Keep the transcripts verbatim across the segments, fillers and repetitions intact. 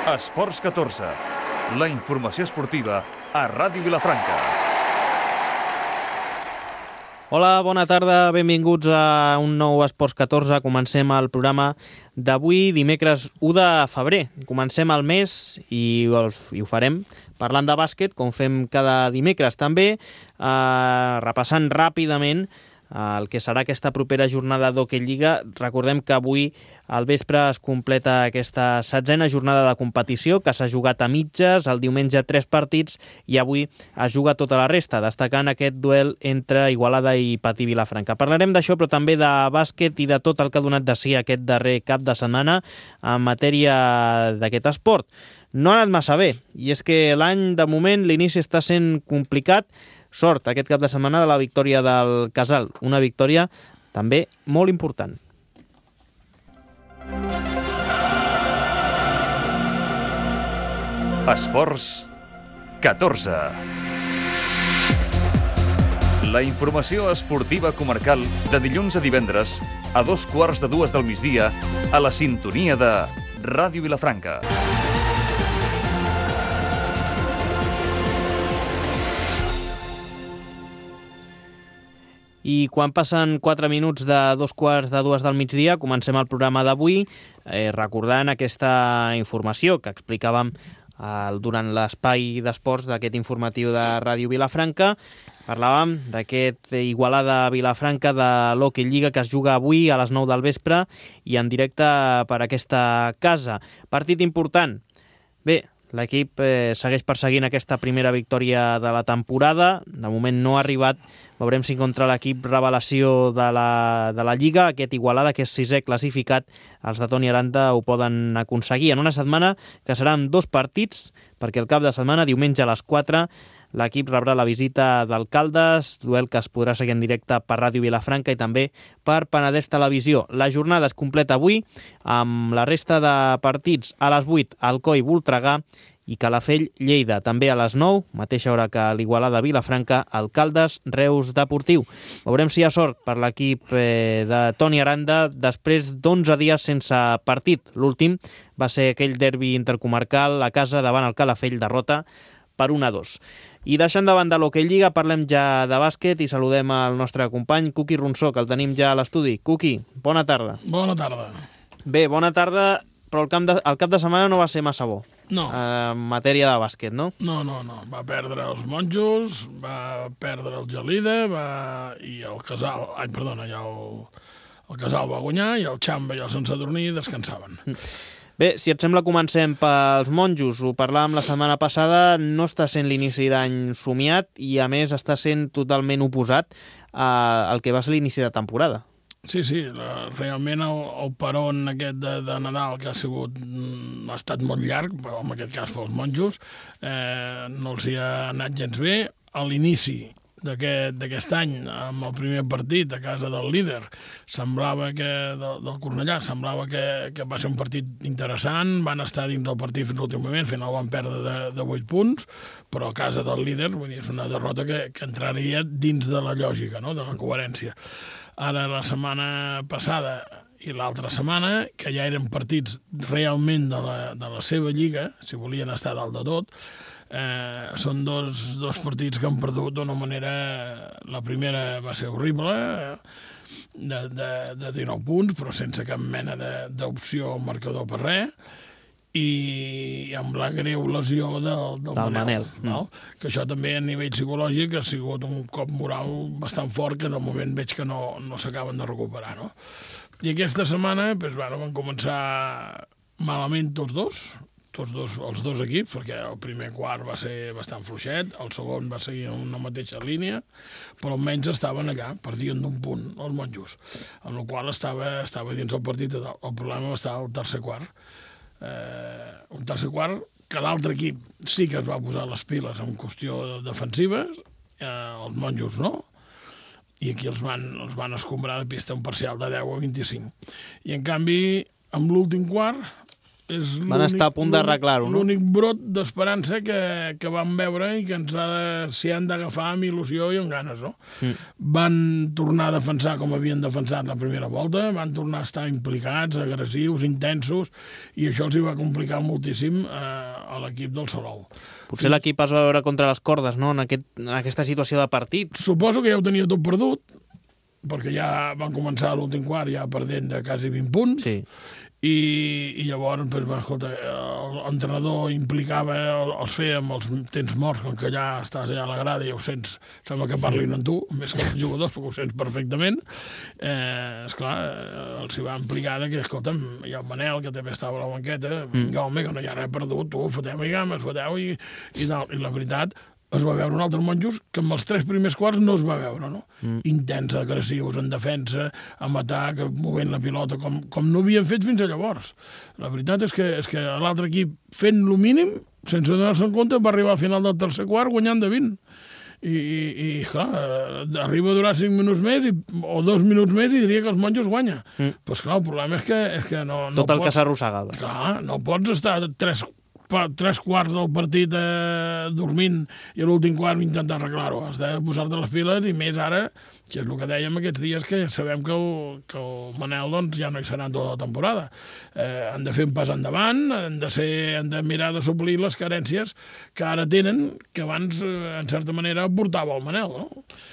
Esports catorze, la informació esportiva a Ràdio Vilafranca. Hola, bona tarda, benvinguts a un nou Esports catorze. Comencem el programa d'avui, dimecres u de febrer. Comencem el mes i, i ho farem parlant de bàsquet, com fem cada dimecres. També eh, repassant ràpidament el que serà aquesta propera jornada d'Hockey Lliga. Recordem que avui al vespre es completa aquesta setzena jornada de competició, que s'ha jugat a mitges, el diumenge tres partits i avui es juga tota la resta, destacant aquest duel entre Igualada i Patí Vilafranca. Parlarem d'això, però també de bàsquet i de tot el que ha donat de si aquest darrer cap de setmana en matèria d'aquest esport. No ha anat massa bé, i és que l'any, de moment, l'inici està sent complicat. Sort aquest cap de setmana de la victòria del Casal, una victòria també molt important. Esports catorze. La informació esportiva comarcal de dilluns a divendres a dos quarts de dues del migdia a la sintonia de Ràdio Vilafranca. I quan passen quatre minuts de dos quarts de dues del migdia, comencem el programa d'avui eh, recordant aquesta informació que explicàvem eh, durant l'espai d'esports d'aquest informatiu de Ràdio Vilafranca. Parlàvem d'aquest Igualada Vilafranca de l'Hockey Lliga que es juga avui a les nou del vespre i en directe per aquesta casa. Partit important. Bé, l'equip eh, segueix perseguint aquesta primera victòria de la temporada. De moment no ha arribat. Veurem si contra l'equip revelació de la, de la Lliga, aquest Igualada, que és sisè classificat, els de Toni Aranda ho poden aconseguir en una setmana que seran dos partits, perquè el cap de setmana, diumenge a les quatre, l'equip rebrà la visita d'Alcaldes, duel que es podrà seguir en directe per Ràdio Vilafranca i també per Penedès Televisió. La jornada es completa avui amb la resta de partits a les vuit, Alcoi Voltregà i Calafell Lleida. També a les nou, mateixa hora que l'Igualada Vilafranca, Alcaldes Reus Deportiu. Veurem si hi ha sort per l'equip eh, de Toni Aranda després d'onze dies sense partit. L'últim va ser aquell derbi intercomarcal a casa davant el Calafell, derrota per un a dos. I deixant davant de l'Hockey Lliga, parlem ja de bàsquet i saludem el nostre company Cuqui Ronsó, que el tenim ja a l'estudi. Cuqui, bona tarda. Bona tarda. Bé, bona tarda, però el, camp de, el cap de setmana no va ser massa bo. No. En matèria de bàsquet, no? No, no, no. Va perdre els Monjos, va perdre el Gelida va... i el Casal... Ai, perdona, ja el... el Casal va guanyar i el Xamba i el Sant Sadurní descansaven. Bé, si et sembla, comencem pels Monjos. Ho parlàvem la setmana passada, no està sent l'inici d'any somiat i, a més, està sent totalment oposat al que va ser l'inici de temporada. Sí, sí, la, realment el, el peron aquest de, de Nadal, que ha sigut ha estat molt llarg, però en aquest cas pels Monjos, eh, no els hi ha anat gens bé. A l'inici d'aquest d'aquest any, amb el primer partit a casa del líder, semblava que, del, del Cornellà, semblava que, que va ser un partit interessant, van estar dins del partit fins a l'últim moment, al final van perdre de, de vuit punts, però a casa del líder, vull dir, és una derrota que, que entraria dins de la lògica, no?, de la coherència. Ara, la setmana passada i l'altra setmana, que ja eren partits realment de la, de la seva lliga, si volien estar dalt de tot, eh, són dos, dos partits que han perdut d'una manera... La primera va ser horrible, de, de, de dinou punts, però sense cap mena d'opció al marcador per res, i amb la greu lesió del, del, del Manel, Manel no? mm. que això també a nivell psicològic ha sigut un cop moral bastant fort que de moment veig que no, no s'acaben de recuperar, no? I aquesta setmana doncs, bueno, van començar malament tots dos, tots dos, els dos equips, perquè el primer quart va ser bastant fluixet, el segon va seguir en una mateixa línia, però almenys estaven allà, perdien d'un punt els Monjos, amb la qual estava, estava dins el partit. El problema va estar al tercer quart. Eh, un tercer quart que l'altre equip sí que es va posar les piles en qüestió defensives, eh, els Monjos no, i aquí els van, els van escombrar de pista un parcial de deu a vint-i-cinc. I en canvi, amb l'últim quart, és van estar a punt d'arreglar-ho, no? L'únic brot d'esperança que, que vam veure i que ens ha de, s'hi han d'agafar amb il·lusió i amb ganes, no? Mm. Van tornar a defensar com havien defensat la primera volta, van tornar a estar implicats, agressius, intensos, i això els hi va complicar moltíssim eh, a l'equip del Salou. Potser l'equip es va veure contra les cordes, no?, en, aquest, en aquesta situació de partit. Suposo que ja ho tenia tot perdut, perquè ja van començar l'últim quart ja perdent de quasi vint punts, sí. i, i llavors pues, va, escolta, l'entrenador implicava, els feia amb els temps morts, com que ja estàs allà a la grada i ho sents, sembla que parlin amb tu, més que els jugadors, perquè ho sents perfectament. Eh, esclar, els hi va implicar que, escolta'm, hi ha el Manel, que també estava a la banqueta, vinga, mm. home, que no hi ha res perdut, tu, foteu-hi games, foteu i, i tal. I la veritat, es va veure un altre monjos que amb els tres primers quarts no es va veure, no? Mm. Intens, agressius, en defensa, en atac, movent la pilota, com, com no havien fet fins a llavors. La veritat és que, és que l'altre equip, fent lo mínim, sense donar-se en compte, va arribar al final del tercer quart guanyant de vint. I, i, i clar, arriba a durar cinc minuts més i, o dos minuts més i diria que els monjos guanya. Mm. Però esclar, el problema és que, és que no, no Tot el pots, que s'arrossegava. Clar, no pots estar tres tres quarts del partit eh, dormint i a l'últim quart intentar arreglar-ho. Has de posar-te les piles i més ara, que és el que dèiem aquests dies, que sabem que el, que el Manel doncs, ja no hi serà tota la temporada. Eh, han de fer un pas endavant, han de, ser, han de mirar de suplir les carències que ara tenen, que abans, eh, en certa manera, portava el Manel, no?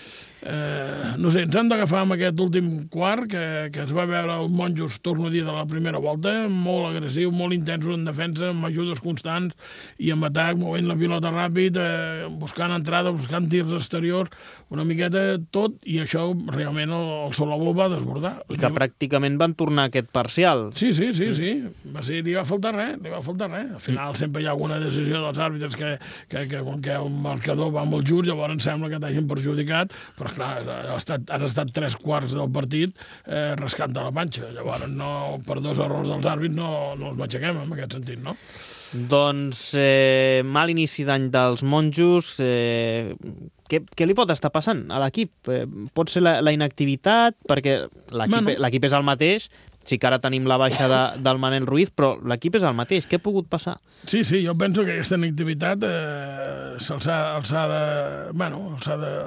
Eh, no sé, ens hem d'agafar amb aquest últim quart que, que es va veure el monjos, torno a dir, de la primera volta, molt agressiu, molt intensos en defensa, amb ajudes constants i amb atac, movent la pilota ràpid, eh, buscant entrada, buscant tirs exteriors, una miqueta tot, i això realment el, el Salou va desbordar. I que pràcticament van tornar aquest parcial. Sí, sí, sí, sí. Va ser, li va faltar res, li va faltar res. Al final sempre hi ha alguna decisió dels àrbitres que, que, que com que el marcador va molt just, llavors em sembla que t'hagin perjudicat, però clar, ha estat, han estat tres quarts del partit eh, rascant a la panxa. Llavors, no, per dos errors dels àrbits no, no els matxaquem en aquest sentit, no? Doncs eh, mal inici d'any dels monjos. Eh, què, què li pot estar passant a l'equip? Eh, pot ser la, la inactivitat, perquè l'equip bueno. l'equip és el mateix. Sí que ara tenim la baixa de, del Manel Ruiz, però l'equip és el mateix. Què ha pogut passar? Sí, sí, jo penso que aquesta inactivitat eh, se'ls ha, els ha de... Bueno, els ha de...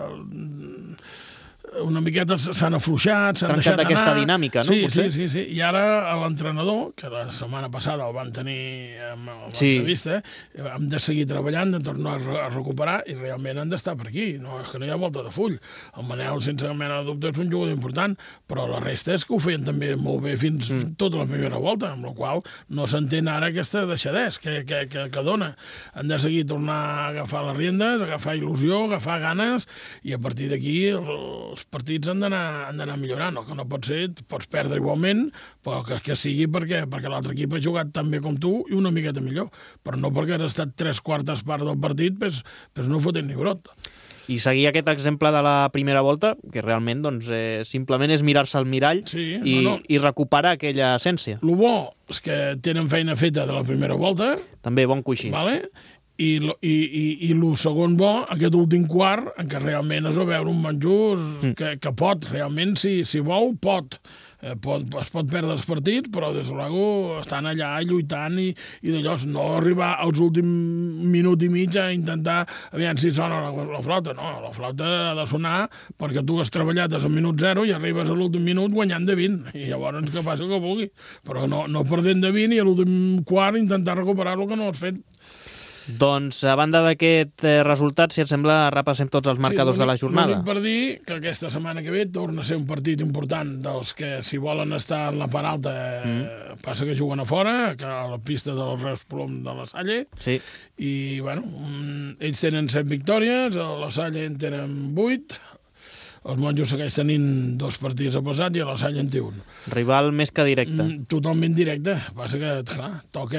una miqueta s'han afluixat, s'han deixat anar. Trencat aquesta dinàmica, no? Sí, potser? sí, sí, sí. I ara l'entrenador, que la setmana passada el vam tenir amb l'entrevista, sí. hem de seguir treballant, de tornar a recuperar, i realment han d'estar per aquí. No, és que no hi ha volta de full. El Manel, sense mena de dubte, és un jugador important, però la resta és que ho feien també molt bé fins mm. tota la primera volta, amb la qual no s'entén ara aquesta deixadès que, que, que, que dona. Han de seguir tornar a agafar les riendes, agafar il·lusió, agafar ganes, i a partir d'aquí els partits han d'anar millorant. El que no pot ser, pots perdre igualment, però que, que sigui perquè, perquè l'altre equip ha jugat tan bé com tu i una miqueta millor. Però no perquè has estat tres quartes parts del partit, pues, pues no foten ni brot. I seguir aquest exemple de la primera volta, que realment doncs, eh, simplement és mirar-se al mirall sí, i, no, no. i recuperar aquella essència. El bo és que tenen feina feta de la primera volta. També bon coixí. Vale? I, i, i, i el segon bo, aquest últim quart, en què realment es va veure un Monjos mm. que, que pot, realment, si, si vol, pot. Eh, pot. Es pot perdre els partits, però des de luego estan allà lluitant i, i d'allò, no arribar als últims minut i mig a intentar, aviam si sona la, la flauta. No, la flauta ha de sonar perquè tu has treballat des del minut zero i arribes a l'últim minut guanyant de vint. I llavors que passi el que vulgui. Però no, no perdent de vint i a l'últim quart intentar recuperar el que no has fet. Doncs, a banda d'aquest eh, resultat, si et sembla, repassem tots els marcadors sí, de la jornada. L'únic per dir que aquesta setmana que ve torna a ser un partit important dels que, si volen estar en la part alta, mm. eh, passa que juguen a fora, que a la pista del Reus Plom de la Salle, sí. i, bueno, ells tenen set victòries, a la Salle en tenen vuit, els Monjos segueix tenint dos partits a passat i a la Salle en té un. Rival més que directe. Mm, totalment directe. Passa que, clar, toca,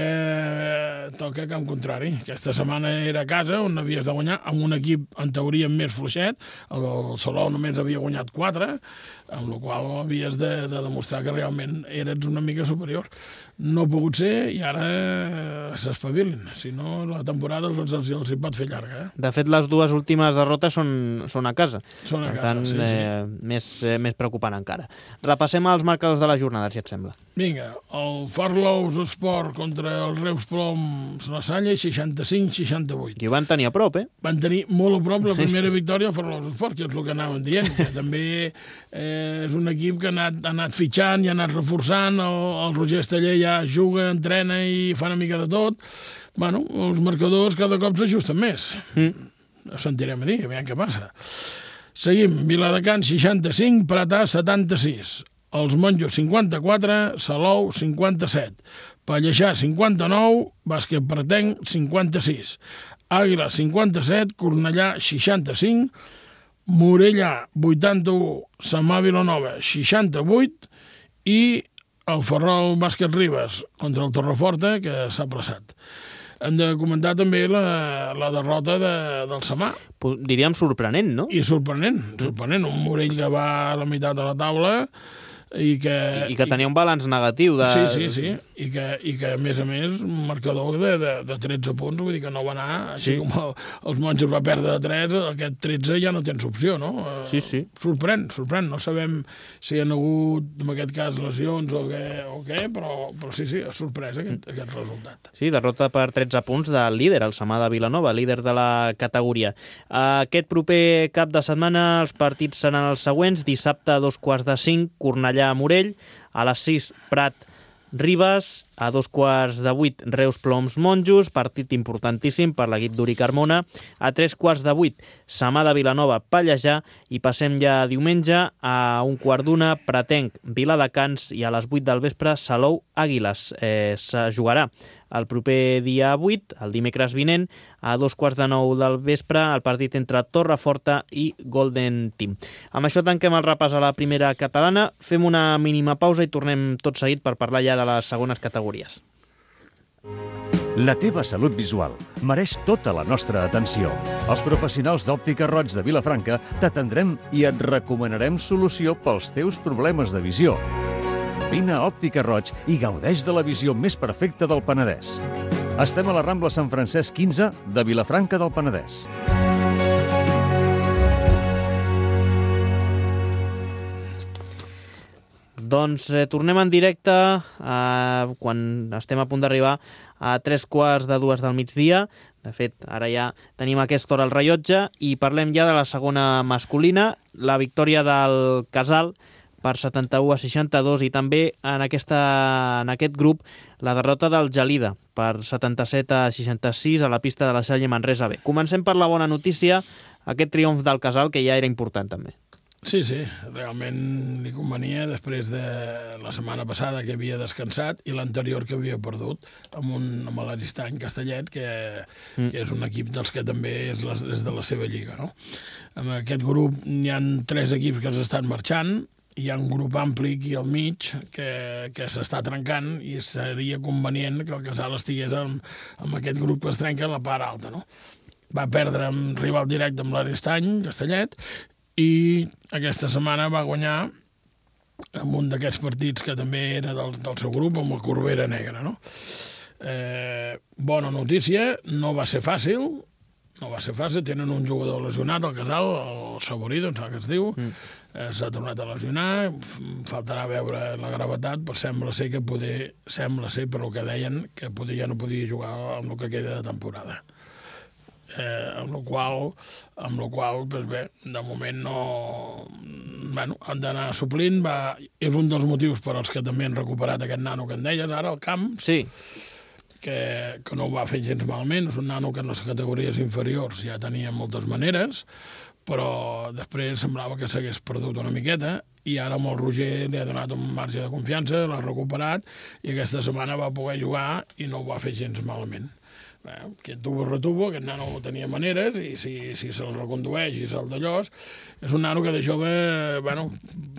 toca camp contrari. Aquesta setmana era a casa, on havies de guanyar, amb un equip, en teoria, més fluixet. El, el Salou només havia guanyat quatre, amb la qual havies de, de demostrar que realment eres una mica superior. No ha pogut ser i ara s'espavilin. Si no, la temporada els, els, els hi pot fer llarga. Eh? De fet, les dues últimes derrotes són, són a casa. Són a per casa, tant, sí, sí. Eh, més, eh, més preocupant encara. Repassem els marcadors de la jornada, si et sembla. Vinga, el Farlows Esport contra el Reus Ploms La Salle, seixanta-cinc seixanta-vuit. I ho van tenir a prop, eh? Van tenir molt a prop la primera victòria al Farlows Esport, que és el que anàvem dient, que també eh, és un equip que ha anat, ha anat fitxant i ha anat reforçant, el, el Roger Esteller ja juga, entrena i fa una mica de tot. Bueno, els marcadors cada cop s'ajusten més. Mm. Ho sentirem a dir, aviam què passa. Seguim, Viladecans seixanta-cinc, Pratà setanta-sis. Els Monjos cinquanta-quatre, Salou cinquanta-set, Pallejà cinquanta-nou, Bàsquet Pratenc cinquanta-sis, Àguila cinquanta-set, Cornellà seixanta-cinc, Morella vuitanta-u, Samà Vilanova seixanta-vuit i el Ferrol Bàsquet Ribes contra el Torreforta, que s'ha plaçat. Hem de comentar també la, la derrota de, del Samà. Diríem sorprenent, no? I sorprenent, sorprenent. Un Morell que va a la meitat de la taula i que... I que tenia un balanç negatiu. De... Sí, sí, sí. I que, i que a més a més, un marcador de, de, de tretze punts, vull dir que no va anar, així sí. Com el, els Monjos va perdre de tres, aquest tretze ja no tens opció, no? Sí, sí. Sorprèn, sorprèn. No sabem si hi ha hagut, en aquest cas, lesions o què, o què però, però sí, sí, és sorpresa aquest, aquest resultat. Sí, derrota per tretze punts del líder, el Samà de Vilanova, líder de la categoria. Aquest proper cap de setmana els partits seran els següents. Dissabte a dos quarts de cinc, Cornellà a Morell, a les sis Prat Ribes, a dos quarts de vuit Reus Ploms Monjos, partit importantíssim per l'equip d'Uri Carmona, a tres quarts de vuit Samà de Vilanova Pallejà i passem ja diumenge a un quart d'una Pratenc Viladecans i a les vuit del vespre Salou Àguiles. Eh, se jugarà el proper dia vuit, el dimecres vinent, a dos quarts de nou del vespre, el partit entre Torreforta i Golden Team. Amb això tanquem el repàs a la primera catalana, fem una mínima pausa i tornem tot seguit per parlar ja de les segones categories. La teva salut visual mereix tota la nostra atenció. Els professionals d'Òptica Roig de Vilafranca t'atendrem i et recomanarem solució pels teus problemes de visió. Vine a Òptica Roig i gaudeix de la visió més perfecta del Penedès. Estem a la Rambla Sant Francesc quinze de Vilafranca del Penedès. Doncs eh, tornem en directe eh, quan estem a punt d'arribar a tres quarts de dues del migdia. De fet, ara ja tenim aquesta hora al rellotge i parlem ja de la segona masculina, la victòria del Casal per setanta-u a seixanta-dos i també en, aquesta, en aquest grup la derrota del Gelida per setanta-set a seixanta-sis a la pista de la Salle Manresa B. Comencem per la bona notícia, aquest triomf del Casal que ja era important també. Sí, sí, realment li convenia després de la setmana passada que havia descansat i l'anterior que havia perdut amb, un, amb l'Aristany Castellet, que, mm. que és un equip dels que també és, les, és de la seva lliga, no? En aquest grup hi ha tres equips que s'estan marxant, hi ha un grup ampli aquí al mig que, que s'està trencant i seria convenient que el Casal estigués amb, amb aquest grup que es trenca a la part alta, no? Va perdre amb rival directe amb l'Aristany Castellet i aquesta setmana va guanyar en un d'aquests partits que també era del, del seu grup, amb la Corbera Negra, no? Eh, bona notícia, no va ser fàcil, no va ser fàcil, tenen un jugador lesionat al Casal, el Saborido, em sembla que es diu, mm. eh, s'ha tornat a lesionar, faltarà veure la gravetat, però sembla ser que poder, sembla ser, per el que deien, que poder, ja no podia jugar amb el que queda de temporada. Eh, amb la qual, amb la qual pues bé, de moment no... Bueno, han d'anar suplint. Va, és un dels motius per als que també han recuperat aquest nano que en deies ara, al camp, sí. que, que no ho va fer gens malament. És un nano que en les categories inferiors ja tenia moltes maneres, però després semblava que s'hagués perdut una miqueta i ara amb el Roger li ha donat un marge de confiança, l'ha recuperat i aquesta setmana va poder jugar i no ho va fer gens malament. Que tuvo retuvo, aquest nano tenia maneres i si, si se'l recondueix i se'l d'allòs, és un nano que de jove, bueno,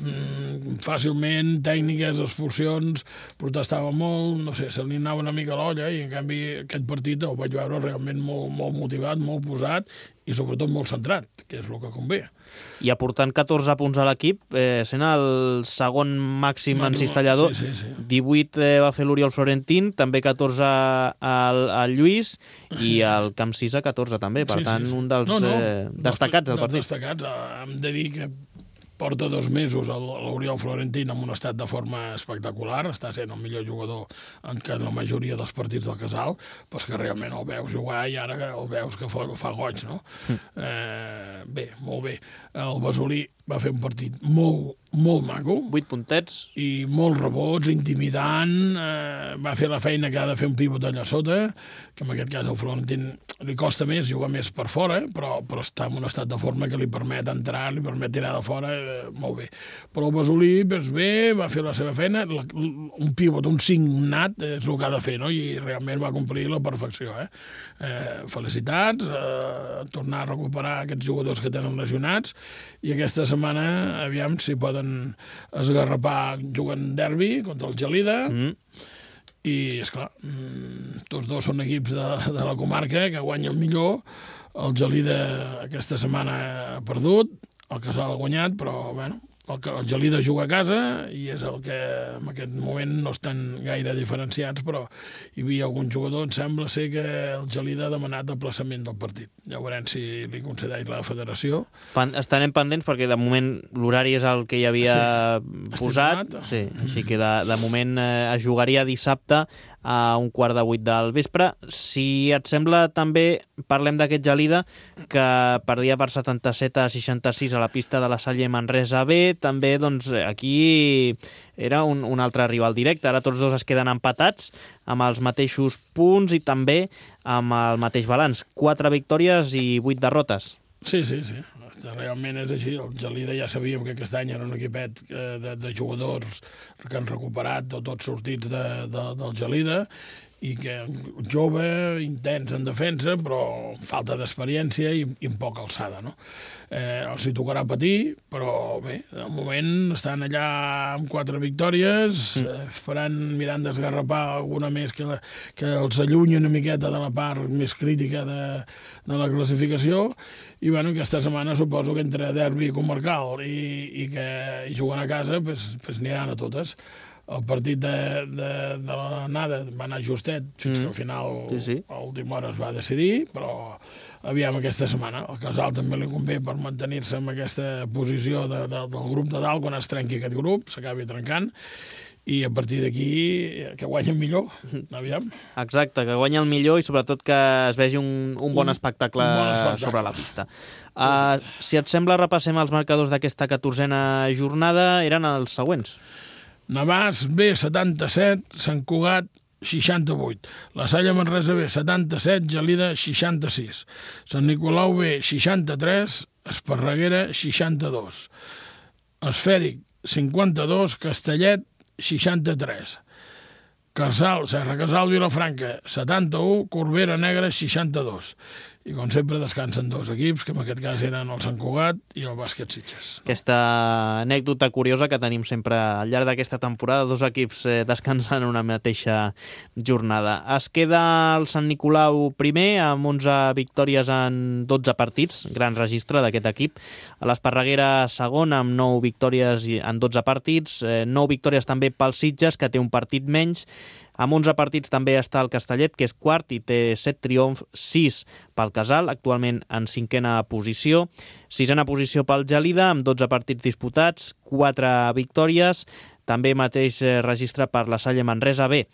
fàcilment, tècniques, expulsions, protestava molt, no sé, se li anava una mica l'olla i en canvi aquest partit el vaig veure realment molt, molt motivat, molt posat i sobretot molt centrat, que és el que convé. I aportant catorze punts a l'equip, eh, sent el segon màxim en cistellador, sí, sí, sí. divuit eh, va fer l'Oriol Florentín, també catorze al, al Lluís i el Camp sis a catorze també, per sí, tant, sí, sí. un dels no, no, eh, destacats del partit. Destacats, hem de dir que porta dos mesos l'Oriol Florentino en un estat de forma espectacular, està sent el millor jugador en que la majoria dels partits del Casal, però que realment el veus jugar i ara el veus que fa, fa goig, no? Mm. Eh, bé, molt bé. El Besolí va fer un partit molt, molt maco. Vuit puntets. I molts rebots, intimidant, eh, va fer la feina que ha de fer un pivot allà sota, que en aquest cas el Florentín li costa més, jugar més per fora, però, però està en un estat de forma que li permet entrar, li permet tirar de fora, eh, molt bé. Però el Besolí, doncs bé, va fer la seva feina, la, un pivot, un cinc nat, és el que ha de fer, no? I realment va complir la perfecció, eh? eh felicitats, eh, tornar a recuperar aquests jugadors que tenen lesionats, i aquesta setmana, aviam si poden esgarrapar jugant derbi contra el Gelida, mm. i, esclar, tots dos són equips de, de la comarca que guanyen millor. El Gelida aquesta setmana ha perdut, el Casal ha guanyat, però, bueno, el, el Gelida juga a casa i és el que en aquest moment no estan gaire diferenciats, però hi havia algun jugador, em sembla ser que el Gelida ha demanat aplaçament del partit. Ja veurem si li concedeix la federació. Estarem pendents perquè de moment l'horari és el que hi havia sí. posat, sí, així que de, de moment eh, es jugaria dissabte a un quart de vuit del vespre. Si et sembla, també parlem d'aquest Gelida que perdia per setanta-set a seixanta-sis a la pista de la Salle Manresa B. També, doncs, aquí era un, un altre rival directe. Ara tots dos es queden empatats amb els mateixos punts i també amb el mateix balanç. Quatre victòries i vuit derrotes. Sí, sí, sí. Realment és així. El Gelida ja sabíem que aquest any era un equipet de, de jugadors que han recuperat, tots sortits de, de, del Gelida, i que jove, intens en defensa, però falta d'experiència i, i poca alçada, no? Eh, els hi tocarà patir, però bé, de moment estan allà amb quatre victòries, mm. eh, faran, mirant d'esgarrapar alguna més que, la, que els allunyi una miqueta de la part més crítica de, de la classificació, i bueno, aquesta setmana suposo que entre derbi comarcal i, i que i jugant a casa, pues, pues aniran a totes. El partit de, de, de l'anada va anar justet, fins mm. que al final sí, sí. a última hora es va decidir, però aviam aquesta setmana. El Casal també li convé per mantenir-se en aquesta posició de, de, del grup de dalt, quan es trenqui aquest grup, s'acabi trencant, i a partir d'aquí que guanyi el millor, aviam. Exacte, que guanyi el millor i sobretot que es vegi un, un bon espectacle, un bon espectacle sobre la pista. Uh, si et sembla, repassem els marcadors d'aquesta catorzena jornada, eren els següents. Navàs B, setanta-set, Sant Cugat, seixanta-vuit. La Salle Manresa B, setanta-set, Gelida, seixanta-sis. Sant Nicolau B, seixanta-tres, Esparreguera, seixanta-dos. Esfèric, cinquanta-dos, Castellet, seixanta-tres. Casal, Serra Casal, Vilafranca, setanta-u, Corbera Negra, seixanta-dos. I com sempre descansen dos equips, que en aquest cas eren el Sant Cugat i el Bàsquet Sitges. Aquesta anècdota curiosa que tenim sempre al llarg d'aquesta temporada, dos equips eh, descansen una mateixa jornada. Es queda el Sant Nicolau primer, amb onze victòries en dotze partits, gran registre d'aquest equip. A l'Esparreguera segon, amb nou victòries en dotze partits, eh, nou victòries també pel Sitges, que té un partit menys. Amb onze partits també està el Castellet, que és quart i té set triomfs, sis pel Casal, actualment en cinquena posició. Sisena posició pel Gelida, amb dotze partits disputats, quatre victòries. També mateix registre per la Salle Manresa B.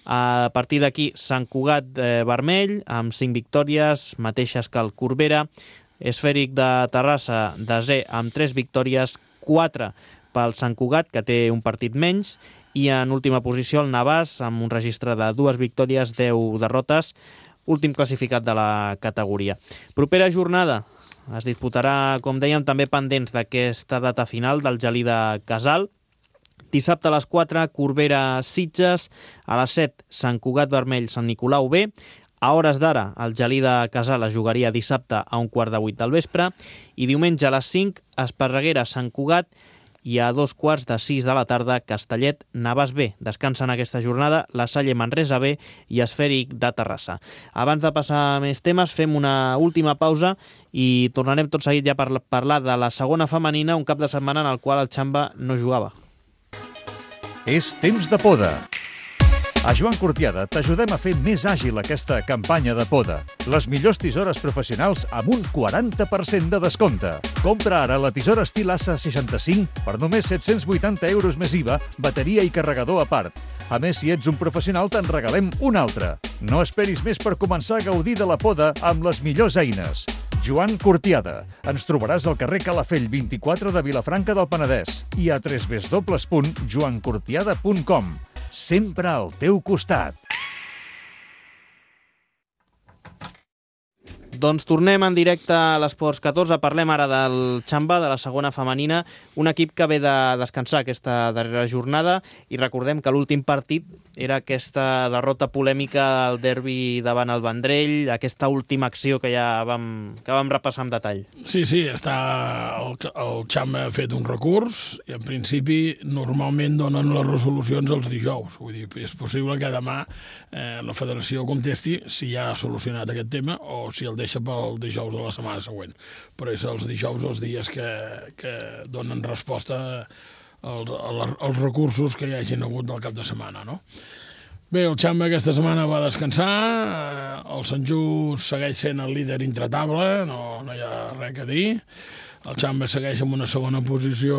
A partir d'aquí, Sant Cugat eh, Vermell, amb cinc victòries, mateixes que el Corbera. Esfèric de Terrassa, desè, amb tres victòries, quatre pel Sant Cugat, que té un partit menys, i en última posició el Navàs, amb un registre de dues victòries, deu derrotes, últim classificat de la categoria. Propera jornada es disputarà, com dèiem, també pendents d'aquesta data final del Gelida Casal. Dissabte a les quatre, Corbera Sitges, a les set, Sant Cugat Vermell, Sant Nicolau B. A hores d'ara, el Gelida Casal es jugaria dissabte a un quart de vuit del vespre, i diumenge a les cinc, Esparreguera Sant Cugat, i a dos quarts de sis de la tarda, Castellet Navàs B. Descansen aquesta jornada la Salle Manresa B i Esfèric de Terrassa. Abans de passar a més temes, fem una última pausa i tornarem tot seguit ja per parlar de la segona femenina, un cap de setmana en el qual el Xamba no jugava. És temps de poda. A Joan Cortiada t'ajudem a fer més àgil aquesta campanya de poda. Les millors tisores professionals amb un quaranta per cent de descompte. Compra ara la tisora estil A S A seixanta-cinc per només set-cents vuitanta euros més I V A, bateria i carregador a part. A més, si ets un professional, te'n regalem una altra. No esperis més per començar a gaudir de la poda amb les millors eines. Joan Cortiada. Ens trobaràs al carrer Calafell vint-i-quatre de Vilafranca del Penedès i a w w w punt joan cortiada punt com. Sempre al teu costat. Doncs tornem en directe a l'Esports catorze. Parlem ara del Xamba, de la segona femenina, un equip que ve de descansar aquesta darrera jornada, i recordem que l'últim partit era aquesta derrota polèmica al derbi davant el Vendrell, aquesta última acció que ja vam, que vam repassar amb detall. Sí, sí, està el, el Xamba ha fet un recurs i en principi normalment donen les resolucions els dijous. Vull dir, és possible que demà eh, la federació contesti si ja ha solucionat aquest tema o si el deixa pel dijous de la setmana següent. Però és els dijous els dies que, que donen resposta als, als recursos que hi hagin hagut del cap de setmana, no? Bé, el Xamba aquesta setmana va descansar, el Sant Just segueix sent el líder intratable, no, no hi ha res a dir. El Xamba segueix en una segona posició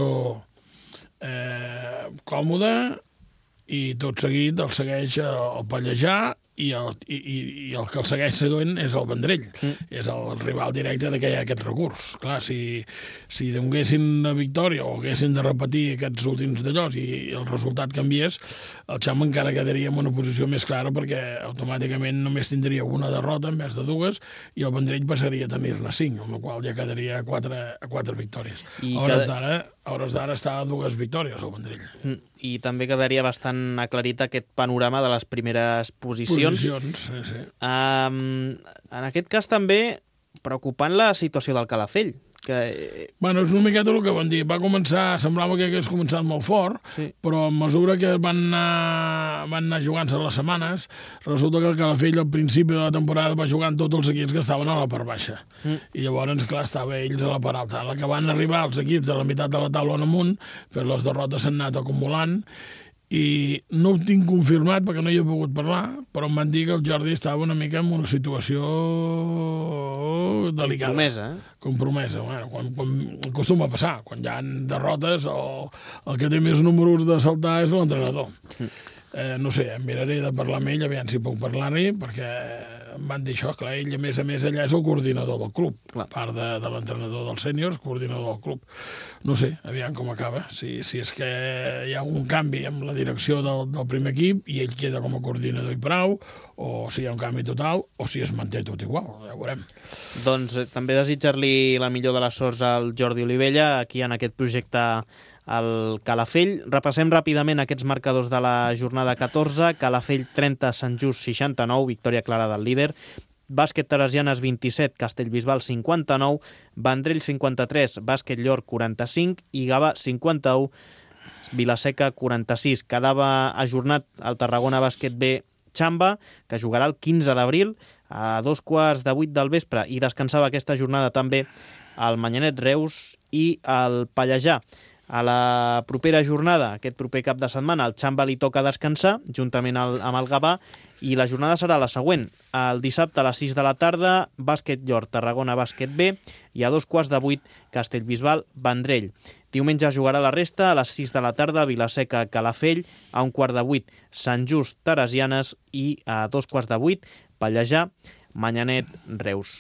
eh, còmoda i tot seguit el segueix el Pallejà i el, i, i el que el segueix següent és el Vendrell. Mm. És el rival directe de que hi ha aquest recurs. Clar, si, si donguessin la victòria o haguessin de repetir aquests últims d'allòs i el resultat canviés, el Xamba encara quedaria en una posició més clara perquè automàticament només tindria una derrota en vez de dues i el Vendrell passaria a tenir-ne cinc, amb la qual ja quedaria a quatre, a quatre victòries. I a hores cada... d'ara a hores d'ara està a dues victòries el Vendrell. Mm. I també quedaria bastant aclarit aquest panorama de les primeres posicions. Posicions, sí, sí. Um, en aquest cas també preocupant la situació del Calafell. Que... Bueno, és una miqueta el que van dir. Va començar, semblava que hagués començat molt fort, sí. Però a mesura que van anar, van anar jugant-se les setmanes, resulta que el Calafell al principi de la temporada va jugant tots els equips que estaven a la part baixa. Mm. I llavors, clar, estava ells a la part alta. A la que van arribar els equips de la meitat de la taula en amunt, però les derrotes s'han anat acumulant, i no ho tinc confirmat perquè no hi he pogut parlar, però em van dir que el Jordi estava una mica en una situació delicada. Compromesa, eh? Compromesa. Bueno, quan, quan acostuma a passar. Quan hi ha derrotes, el, el que té més números de saltar és l'entrenador. Mm. Eh, no sé, em miraré de parlar amb ell, aviam si puc parlar-hi, perquè em van dir això, clar, ell a més a més allà és el coordinador del club, clar. A part de, de l'entrenador dels sèniors, coordinador del club. No sé, aviam com acaba, si, si és que hi ha un canvi amb la direcció del, del primer equip i ell queda com a coordinador i prou, o si hi ha un canvi total, o si es manté tot igual, ja ho veurem. Doncs eh, també desitjar-li la millor de les sorts al Jordi Olivella, aquí en aquest projecte al Calafell. Repassem ràpidament aquests marcadors de la jornada catorze. Calafell trenta, Sant Just seixanta-nou, victòria clara del líder. Bàsquet Teresianes vint-i-set, Castellbisbal cinquanta-nou, Vendrell cinquanta-tres, Bàsquet Llor quaranta-cinc i Gavà cinquanta-u, Vilaseca quaranta-sis. Quedava ajornat el Tarragona Bàsquet B Xamba, que jugarà el quinze d'abril a dos quarts de vuit del vespre, i descansava aquesta jornada també el Manyanet Reus i el Pallejà. A la propera jornada, aquest proper cap de setmana, el Xamba li toca descansar, juntament al, amb el Gavà, i la jornada serà la següent. El dissabte a les sis de la tarda, Bàsquet Llor, Tarragona Bàsquet B, i a dos quarts de vuit, Castellbisbal, Vendrell. Diumenge jugarà la resta, a les sis de la tarda, Vilaseca, Calafell, a un quart de vuit, Sant Just, Teresianes, i a dos quarts de vuit, Pallejà, Manyanet, Reus.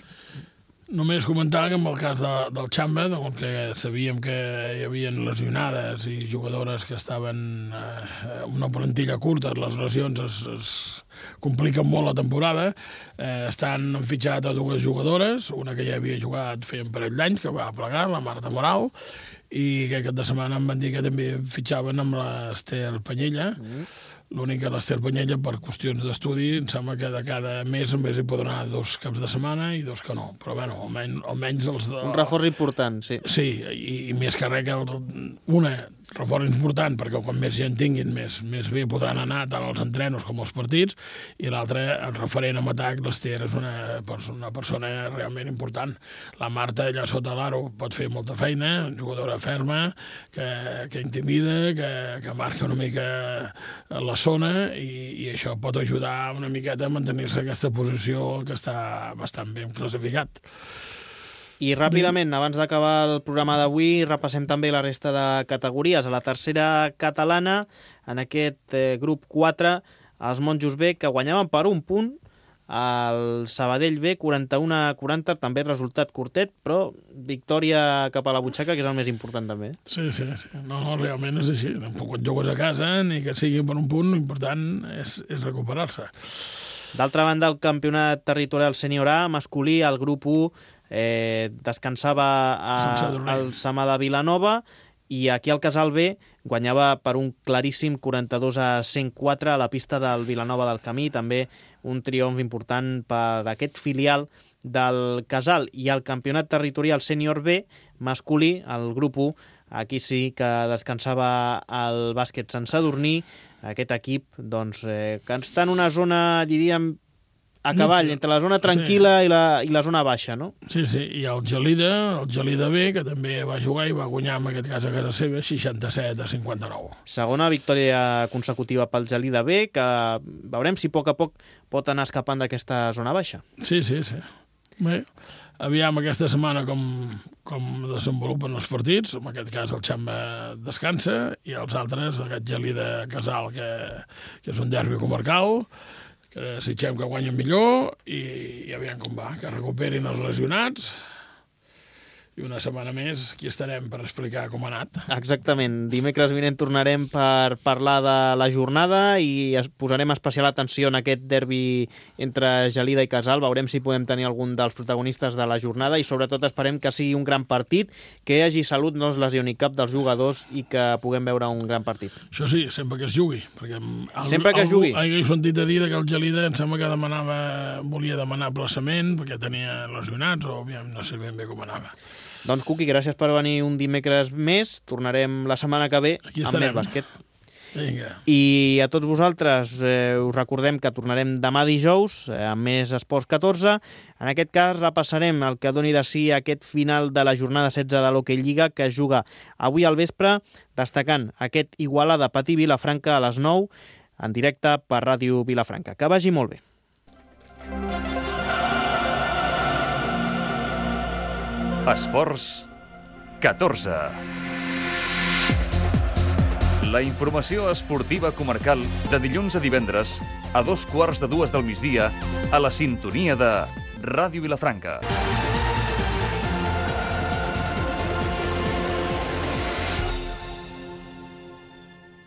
Només comentar que en el cas de, del Xamba, doncs que sabíem que hi havia lesionades i jugadores que estaven eh, una plantilla curta, les lesions es, es compliquen molt la temporada, eh, estan fitxat a dues jugadores, una que ja havia jugat feia un parell d'anys, que va plegar, la Marta Moral, i que aquest de setmana em van dir que també fitxaven amb l'Ester Panyella. Mm. L'únic que l'Ester Panyella, per qüestions d'estudi, em sembla que de cada mes només hi pot donar dos caps de setmana i dos que no. Però, bueno, almenys... almenys els de... Un reforç important, sí. Sí, i, i més que res que el, una reforç important perquè quan més gent tinguin, més, més bé podran anar tant als entrenos com als partits, i l'altre, el referent en atac, l'Ester és una, una persona realment important. La Marta, allà sota l'aro, pot fer molta feina, jugadora ferma, que, que intimida, que, que marca una mica la zona, i, i això pot ajudar una miqueta a mantenir-se aquesta posició que està bastant ben classificat. I ràpidament, abans d'acabar el programa d'avui, repassem també la resta de categories. A la tercera catalana, en aquest eh, grup quatre, els Monjos B, que guanyaven per un punt, el Sabadell B, quaranta-u a quaranta, també resultat curtet, però victòria cap a la butxaca, que és el més important també. Sí, sí, sí. No, no, realment és així. Tampoc et jugues a casa, ni que sigui per un punt, l'important és, és recuperar-se. D'altra banda, el campionat territorial sènior A, masculí, el grup u, Eh, descansava a, al Samà de Vilanova, i aquí el Casal B guanyava per un claríssim quaranta-dos a cent quatre a la pista del Vilanova del Camí, també un triomf important per aquest filial del Casal. I el campionat territorial sènior B, masculí, el grup u, aquí sí que descansava el bàsquet Sant Sadurní, aquest equip doncs, eh, que està en una zona, diríem, a cavall, entre la zona tranquil·la sí. i, la, i la zona baixa, no? Sí, sí, i el Gelida, el Gelida B, que també va jugar i va guanyar, en aquest cas a casa seva, seixanta-set a cinquanta-nou. Segona victòria consecutiva pel Gelida B, que veurem si a poc a poc pot anar escapant d'aquesta zona baixa. Sí, sí, sí. Bé, aviam aquesta setmana com, com desenvolupen els partits. En aquest cas el Xamba descansa, i els altres, aquest Gelida Casal, que, que és un derbi comarcal, que desitgem que guanyen millor, i, i aviam com va, que recuperin els lesionats, i una setmana més aquí estarem per explicar com ha anat. Exactament. Dimecres vinent tornarem per parlar de la jornada i posarem especial atenció en aquest derbi entre Gelida i Casal. Veurem si podem tenir algun dels protagonistes de la jornada i sobretot esperem que sigui un gran partit, que hi hagi salut, no es lesioni cap dels jugadors i que puguem veure un gran partit. Això sí, sempre que es jugui. Perquè el, sempre que es jugui. Algú he sentit a dir que el Gelida em sembla que demanava, volia demanar plaçament perquè tenia lesionats o no sé ben bé com anava. Doncs, Cuqui, gràcies per venir un dimecres més. Tornarem la setmana que ve amb més bàsquet. Vinga. I a tots vosaltres eh, us recordem que tornarem demà dijous eh, amb més Esports catorze. En aquest cas repassarem el que doni de si aquest final de la jornada setze de l'Hockey Lliga, que es juga avui al vespre, destacant aquest Igualada Patí Vilafranca a les nou, en directe per Ràdio Vilafranca. Que vagi molt bé. Esports catorze. La informació esportiva comarcal de dilluns a divendres a dos quarts de dues del migdia a la sintonia de Ràdio Vilafranca.